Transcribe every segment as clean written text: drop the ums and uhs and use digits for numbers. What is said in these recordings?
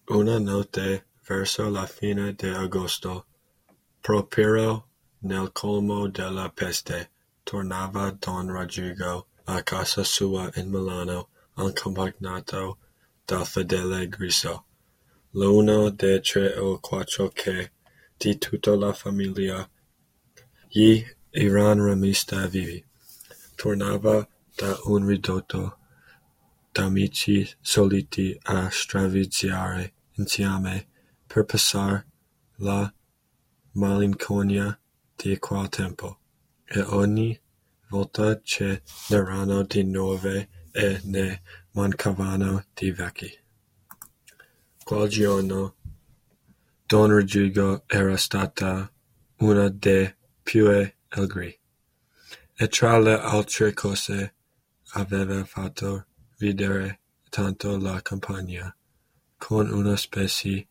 Una notte, verso la fine de agosto, proprio nel colmo della peste, tornava Don Rodrigo a casa sua in Milano, accompagnato dal fedele Griso, l'uno dei 3 o 4 che, di tutta la famiglia, gli eran rimasti vivi. Tornava da un ridotto d'amici soliti a stravizziare insieme per passar la malinconia di quel tempo, e ogni volta ce n'erano di nuove e ne mancavano di vecchi. Quel giorno Don Rodrigo era stata una dei più allegri, e tra le altre cose aveva fatto ridere tanto la compagnia, con una specie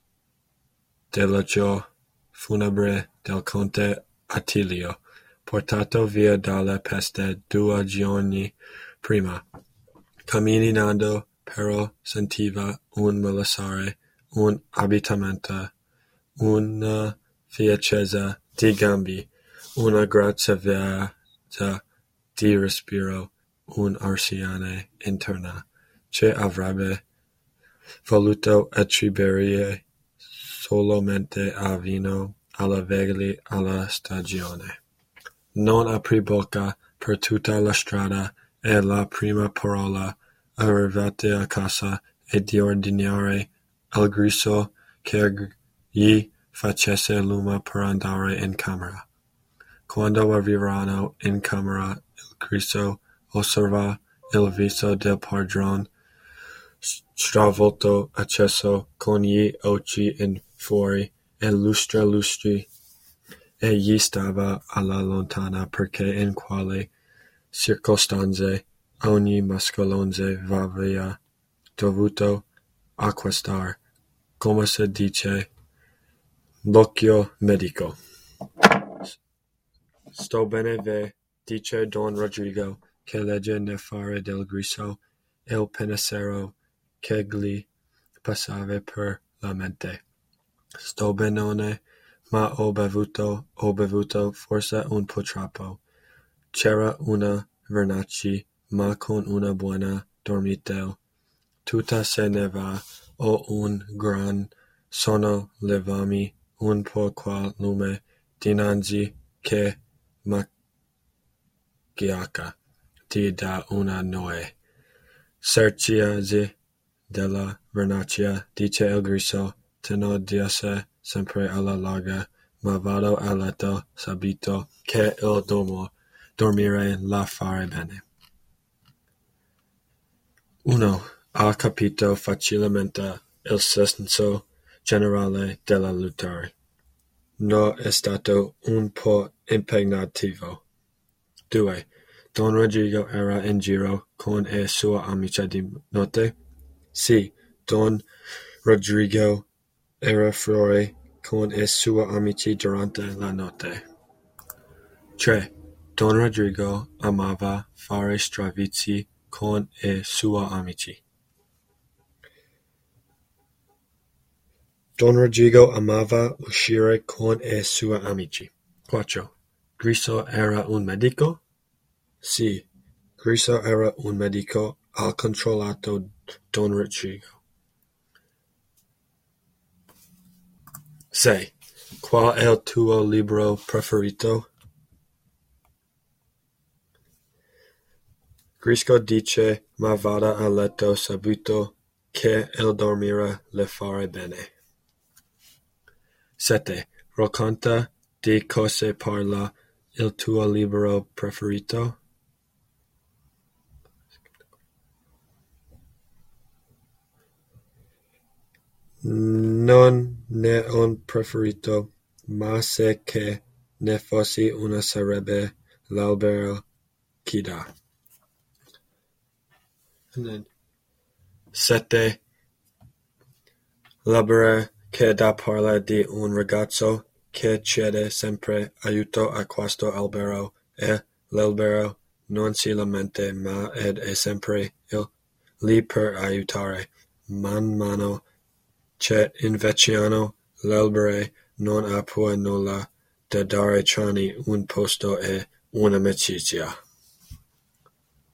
d'elogio funebre del conte Attilio, portato via dalla peste 2 giorni prima. Camminando però sentiva un malessere, un abitamento, una fiaccezza di gambe, una graziosità di respiro, un'arsiane interna, che avrebbe voluto attribuire solamente a vino, alla veglia, alla stagione. Non aprì bocca per tutta la strada, e la prima parola, arrivati a casa, è di ordinare al Griso che gli facesse lume per andare in camera. Quando arrivarono in camera, il Griso osservò il viso del padron stravolto, acceso, con gli occhi in fuori e lustri, e gli stava alla lontana perché in quelle circostanze ogni mascalonze aveva dovuto acquistar, come si dice, l'occhio medico. Sto bene dice Don Rodrigo, che legge nel fare del Griso il pensiero che gli passava per la mente. Sto benone, ma ho bevuto forse un po' troppo. C'era una vernaccia, ma con una buona dormita tutta se ne va. Ho un gran sonno, levami un po' quel lume dinanzi che m'acchiacca, ti dà una noie. Cerchiasi della vernaccia, dice il Griso, tenendosi sempre alla larga, ma vado a letto sabito che il dormire la fare bene. Uno ha capito facilmente il senso generale della lottare. No, è stato un po' impegnativo. 2. Don Rodrigo era in giro con i suoi amici di notte? Sì, Don Rodrigo era fuori con i suoi amici durante la notte. 3. Don Rodrigo amava fare stravizi con i suoi amici. Don Rodrigo amava uscire con i suoi amici. 4. Griso era un medico? Sì, Griso era un medico, ha controllato Don Rodrigo. 6. Qual è il tuo libro preferito? Griso dice, ma vada a letto subito, che il dormire le fare bene. 7. Racconta di cosa parla il tuo libro preferito? Non ne ho un preferito, ma se che ne fossi uno sarebbe l'albero che dà. 7. L'albero che dà parla di un ragazzo che chiede sempre aiuto a questo albero, e l'albero non si lamenta ma è sempre lì per aiutare. Man mano Che inveciano l'albere non ha poi nulla da dare tranne un posto e un'amicizia.